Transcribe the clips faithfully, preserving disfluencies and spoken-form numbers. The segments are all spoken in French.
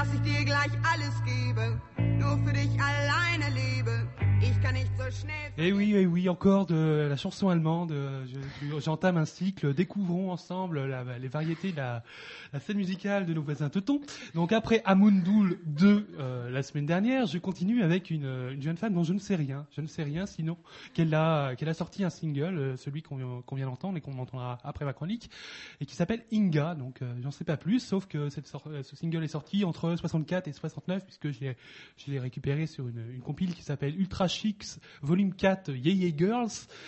dass ich dir gleich alles gebe, nur für dich alleine lebe. Ich kann nicht so schnell... Et oui, et oui, encore de la chanson allemande. Je, j'entame un cycle. Découvrons ensemble la, les variétés de la, la scène musicale de nos voisins teutons. Donc après Amundoul deux euh, la semaine dernière, je continue avec une, une jeune femme dont je ne sais rien. Je ne sais rien, sinon qu'elle a, qu'elle a sorti un single, celui qu'on, qu'on vient d'entendre et qu'on entendra après ma chronique, et qui s'appelle Inga. Donc euh, j'en sais pas plus, sauf que cette sor- ce single est sorti entre soixante-quatre et soixante-neuf, puisque je l'ai, je l'ai récupéré sur une, une compile qui s'appelle Ultra Chicks Volume quatre Yeah Yeah Girls.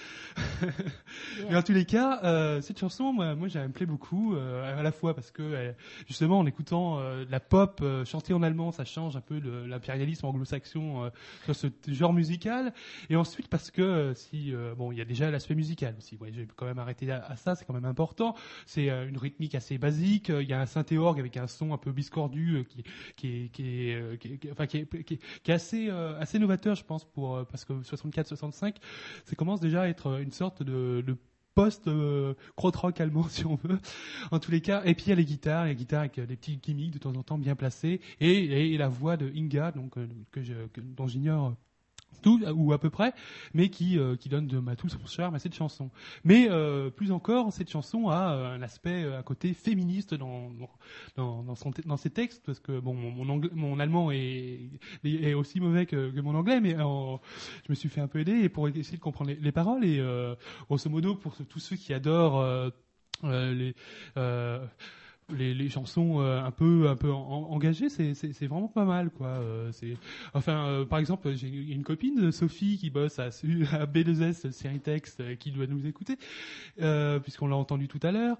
Yeah. Mais en tous les cas, euh, cette chanson, moi, moi, elle me plaît beaucoup, euh, à la fois parce que, elle, justement, en écoutant euh, la pop euh, chantée en allemand, ça change un peu de l'impérialisme anglo-saxon euh, sur ce genre musical, et ensuite parce que euh, si, euh, bon, il y a déjà l'aspect musical aussi. Ouais, j'ai quand même arrêté à, à ça, c'est quand même important. C'est euh, une rythmique assez basique. Il y a un synthé-orgue avec un son un peu biscordu euh, qui, qui est, qui est, euh, qui est, enfin, qui est, qui est, qui est assez, euh, assez novateur, je pense, pour euh, parce que soixante-quatre soixante-cinq, ça commence déjà à être une sorte de, de post euh, krautrock allemand, si on veut, en tous les cas. Et puis il y a les guitares, les guitares avec des petits gimmicks de temps en temps bien placés, et, et, et la voix de Inga, donc euh, que je, que, dont j'ignore tout ou à peu près, mais qui euh, qui donne de ma tout son charme à cette chanson. Mais euh, plus encore, cette chanson a euh, un aspect, un côté féministe dans dans dans, son, dans ses textes, parce que bon, mon mon, anglais, mon allemand est est aussi mauvais que, que mon anglais, mais euh, je me suis fait un peu aider pour essayer de comprendre les, les paroles, et euh, grosso modo, pour tous ceux qui adorent euh, euh, les euh, Les, les chansons euh, un peu un peu en, engagées, c'est, c'est c'est vraiment pas mal, quoi. Euh, c'est enfin euh, par exemple, j'ai une copine, Sophie, qui bosse à, à B deux S série texte, euh, qui doit nous écouter, euh, puisqu'on l'a entendu tout à l'heure.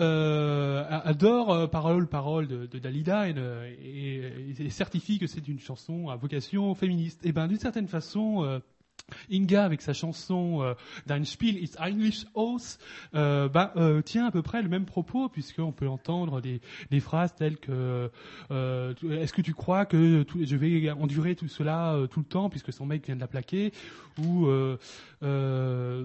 Euh, adore euh, Parole Parole de, de Dalida, et, et, et certifie que c'est une chanson à vocation féministe. Et ben d'une certaine façon, euh, Inga, avec sa chanson euh, Dein Spiel ist eigentlich aus, euh, bah, euh, tient à peu près le même propos, puisqu'on peut entendre des, des phrases telles que euh, est-ce que tu crois que tout, je vais endurer tout cela euh, tout le temps puisque son mec vient de la plaquer, ou euh, euh,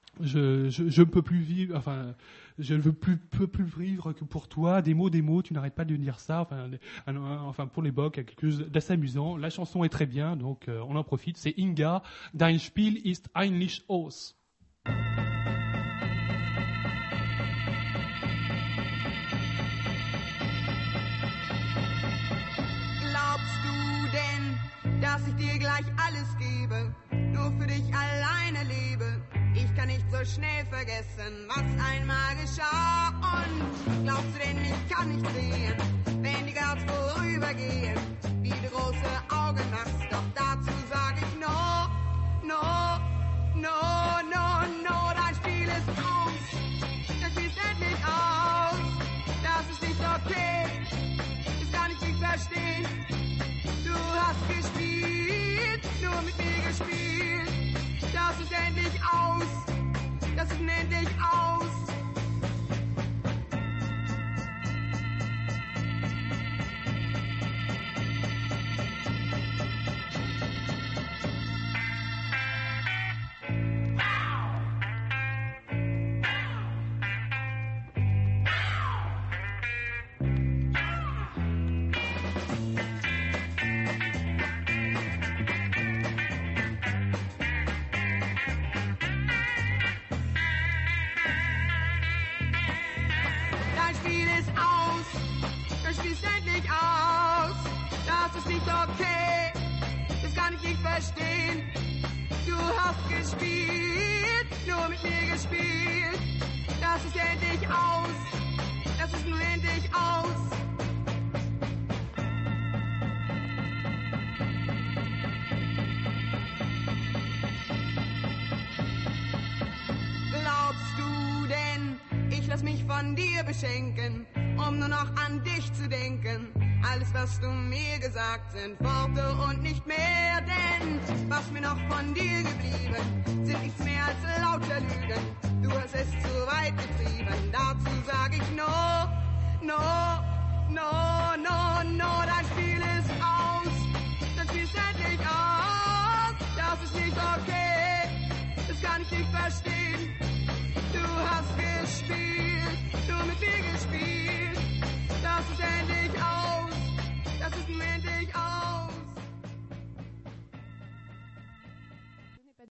je, je, je ne peux plus vivre, enfin, je ne veux plus, peux plus vivre que pour toi, des mots, des mots, tu n'arrêtes pas de dire ça, enfin, un, un, enfin pour les bocs, quelque chose d'assez amusant. La chanson est très bien, donc euh, on en profite. C'est Inga, Dein Spiel ist eigentlich aus. Glaubst du denn, dass ich dir gleich alles gebe, nur für dich alleine lebe? Ich kann nicht so schnell vergessen, was einmal geschah. Und glaubst du denn, ich kann nicht sehen, wenn die Girls vorübergehen, wie du große Augen machst? Doch dazu sag ich no, no, no, no, no. Dein Spiel ist aus, das Spiel ist endlich aus. Das ist nicht okay, das kann ich nicht verstehen. Du hast gespielt, nur mit mir gespielt. Das ist endlich aus, das ist endlich aus. Okay, das kann ich nicht verstehen. Du hast gespielt, nur mit mir gespielt. Das ist endlich aus, das ist nun endlich aus. Glaubst du denn, ich lass mich von dir beschenken, um nur noch an dich zu denken? Alles, was du mir gesagt, sind Worte und nicht mehr, denn was mir noch von dir geblieben, sind nichts mehr als lauter Lügen. Du hast es zu weit getrieben, dazu sag ich no, no, no, no, no. Dein Spiel ist aus, dein Spiel ist endlich aus. Das ist nicht okay, das kann ich nicht verstehen.